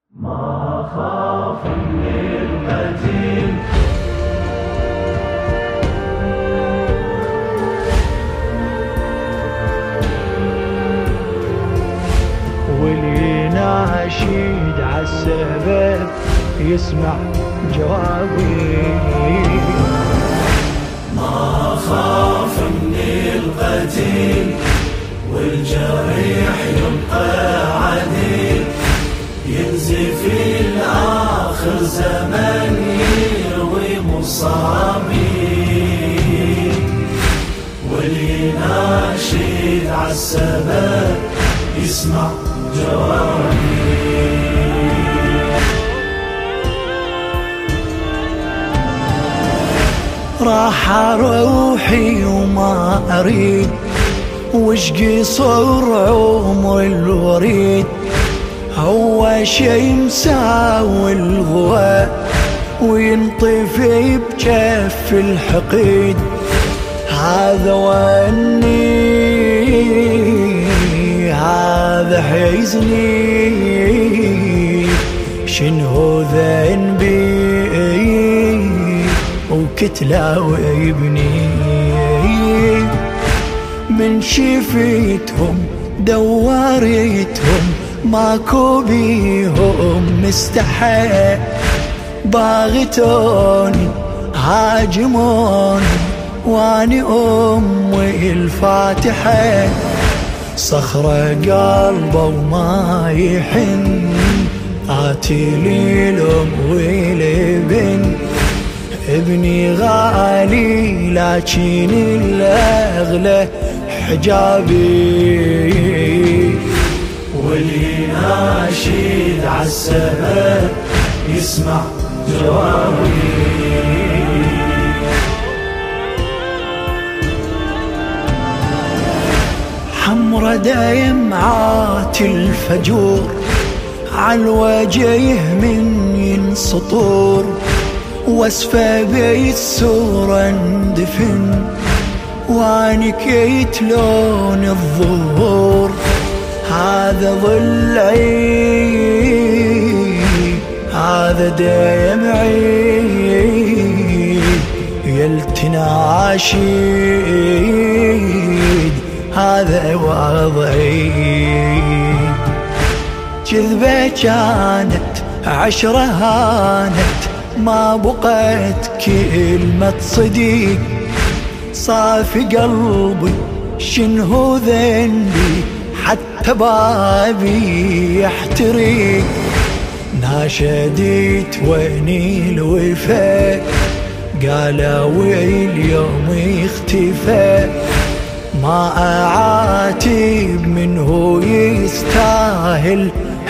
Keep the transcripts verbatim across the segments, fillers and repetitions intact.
ما خاف من القتيل واللي ناشد عالسبب يسمع جوابي. ما خاف من القتيل والجريح يبقى عديل، ينزف الآخر زمن يروي مصابي، واللي ناشد عالسبب يسمع جوابي. راح روحي وما أريد وش قصر عمر الوريد، هو شي مساوي الغوى وينطفي بجف الحقيد. هذا واني هذا حزني شنو ذنبي وكتلة وابني، من شفيتهم دوريتهم ماكو بيهم مستحى، باغتوني هاجموني واني امي الفاتحة، صخرة قلبه وما يحن قاتلي الام والابن. ابني غالي لكن الاغلى حجابي، واللي ناشد عالسبب يسمع جوابي. حمرة دمعات الفجور عالوجه من ينسطور، واسفة بيت سورة اندفن واني كيت لون الظهور. هذا ضلعي هذا دمعي يلتناشد هذا وضعي. كذبة كانت عشرة هانت ما بقت كلمة صديق، صافي قلبي شنو ذنبي حتى بابي يحترق. ناشديت ويني الوفاء قالوا اليوم يختفى، ما أعاتب من هو يستاهل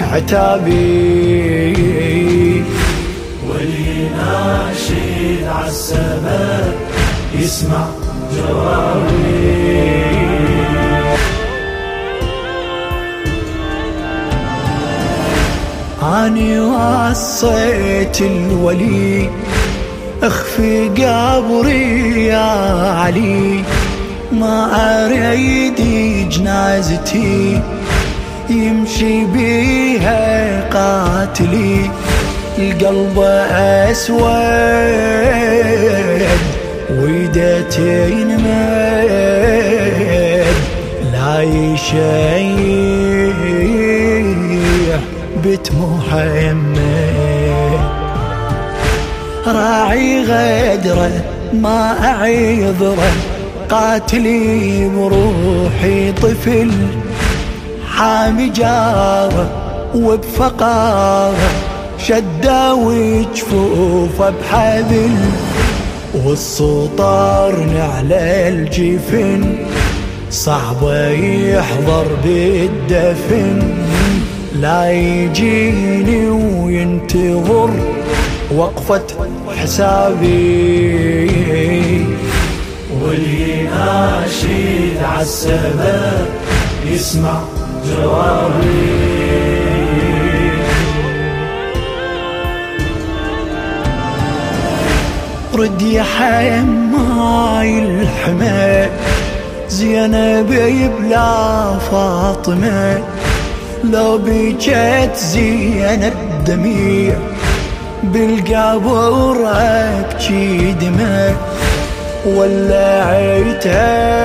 عتابي، واللي ناشد عالسبب يسمع جوابي. أني وصيت الولي اخفي قبري يا علي، ما أريد جنازتي يمشي بيها قاتلي. القلب أسود ويدتين مد لا يشيح بيت محمد، راعي غدره ما أعذره قاتلي بروحي طفل، حامي جاره وبفقاره شدا وجفوفه بحبل، والسطرن على الجفن صعبه يحضر بالدفن. لا يجيني وينتظر وقفة حسابي، واللي ناشد عالسبب يسمع جوابي. رد يا حماي الحمى زينب بلا فاطمة، لو بجت زينب دميع بالقبر ابكي دمع ولعتها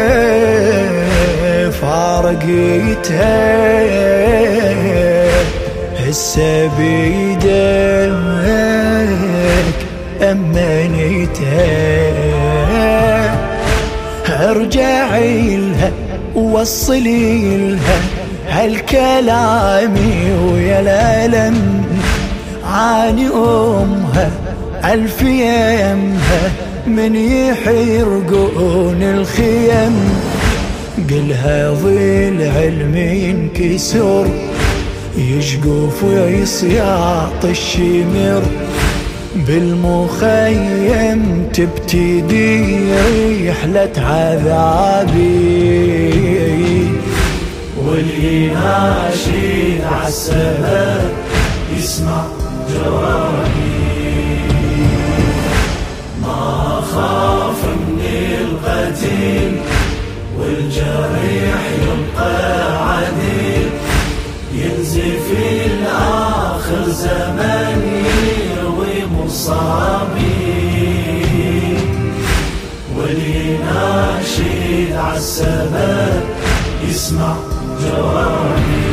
فارقتها هسه بيدك امنيتها ارجعي لها ووصلي لها هالكلامي ويا الألم عاني أمها ألف يمها من يحرقون الخيم قلها ظل علم ينكسر يشقف ويصياط الشمر بالمخيم تبتدي رحلة عذابي واللي ناشد عالسبب يسمع جوابي ما خاف من القتيل والجريح يبقى عديل ينزف الآخر زمن يروي مصابي واللي ناشد عالسبب يسمع جوابي